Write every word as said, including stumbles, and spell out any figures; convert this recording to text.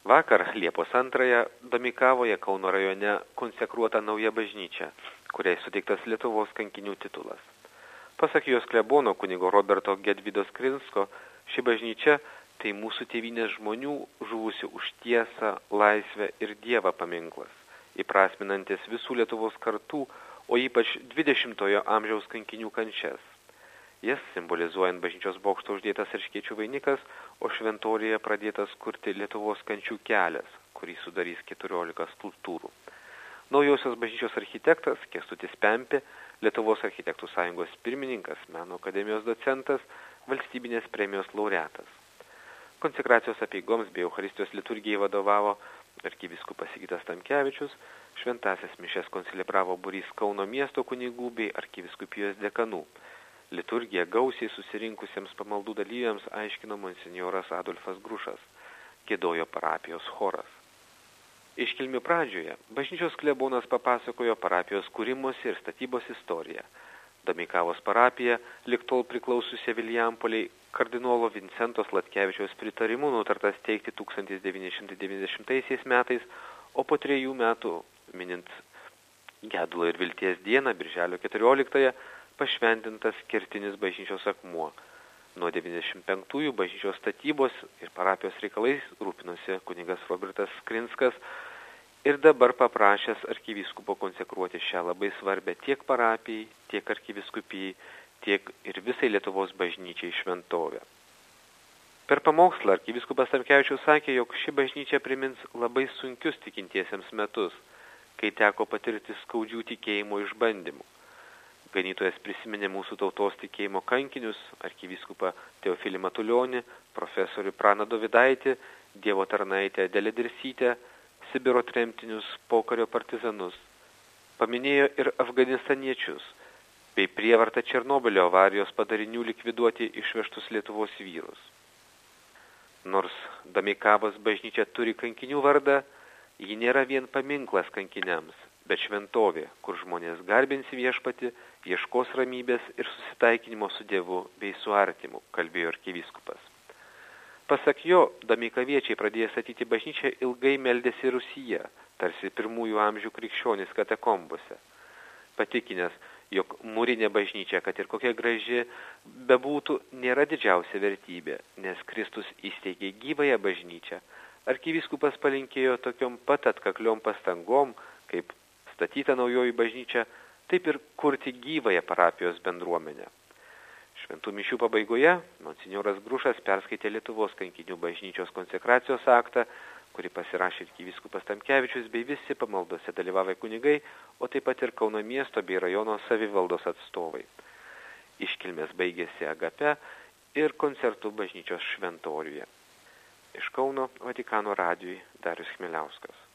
Vakar, Liepos antrąją, Domeikavoje Kauno rajone konsekruota nauja bažnyčia, kuriai suteiktas Lietuvos kankinių titulas. Pasak jos klebono kunigo Roberto Gedvydo Skrinsko, ši bažnyčia tai mūsų tėvynės žmonių žuvusių už tiesą, laisvę ir Dievą paminklas, įprasminantis visų Lietuvos kartų, o ypač dvidešimtojo amžiaus kankinių kančias. Jas simbolizuojant bažnyčios bokšto uždėtas erškėčių vainikas, o šventorijoje pradėtas kurti Lietuvos kančių kelias, kurį sudarys keturiolika skulptūrų. Naujosios bažnyčios architektas Kęstutis Pempė, Lietuvos architektų sąjungos pirmininkas, Meno akademijos docentas, valstybinės premijos laureatas. Konsekracijos apeigoms bei Eucharistijos liturgijai vadovavo arkivyskupas Sigitas Tamkevičius, šventąsias mišias konselebravo būrys Kauno miesto kunigų bei arkivyskupijos dekanų. Liturgiją gausiai susirinkusiems pamaldų dalyviams aiškino monsinjoras Adolfas Grušas, giedojo parapijos choras. Iškilmių pradžioje bažnyčios klebonas papasakojo parapijos kūrimosi ir statybos istoriją. Domeikavos parapija, lig tol priklausiusi Vilijampoliai, kardinolo Vincento Sladkevičiaus pritarimu nutarta steigti tūkstantis devyni šimtai devyniasdešimtaisiais metais, o po trejų metų, minint gedulo ir vilties dieną, birželio keturioliktąją, pašventintas kertinis bažnyčios akmuo. Nuo devyniasdešimt penktųjų bažnyčios statybos ir parapijos reikalais rūpinosi kunigas Robertas Skrinskas ir dabar paprašęs arkivyskupo konsekruoti šią labai svarbę tiek parapijai, tiek arkivyskupijai, tiek ir visai Lietuvos bažnyčiai šventovę. Per pamokslą arkivyskupas Tamkevičius sakė, jog ši bažnyčia primins labai sunkius tikintiesiems metus, kai teko patirti skaudžių tikėjimo išbandymų. Ganytojas prisiminė mūsų tautos tikėjimo kankinius, arkivyskupą Teofilį Matulionį, profesorių Praną Dovidaitį, Dievo tarnaitę Adelę Dirsytę, Sibiro tremtinius, pokario partizanus. Paminėjo ir afganistaniečius, bei prievartą Černobylio avarijos padarinių likviduoti išvežtus Lietuvos vyrus. Nors Domeikavos bažnyčia turi kankinių vardą, ji nėra vien paminklas kankiniams, bet šventovė, kur žmonės garbins viešpatį, ieškos ramybės ir susitaikinimo su Dievu bei su artimu, kalbėjo arkivyskupas. Pasak jo, domeikaviečiai pradėję statyti bažnyčią ilgai meldėsi Rusyje, tarsi pirmųjų amžių krikščionys katakombose. Patikinęs, jog mūrinė bažnyčia, kad ir kokia graži bebūtų, nėra didžiausia vertybė, nes Kristus įsteigė gyvąją bažnyčią, arkivyskupas palinkėjo tokiom pat atkakliom pastangom, kaip statyta naujoji bažnyčia, taip ir kurti gyvąją parapijos bendruomenę. Šventų mišių pabaigoje monsinjoras Grušas perskaitė Lietuvos kankinių bažnyčios konsekracijos aktą, kurį pasirašė arkivyskupas Tamkevičius bei visi pamaldose dalyvavę kunigai, o taip pat ir Kauno miesto bei rajono savivaldos atstovai. Iškilmės baigėsi Agape ir koncertų bažnyčios šventoriuje. Iš Kauno Vatikano radijui Darius Chmieliauskas.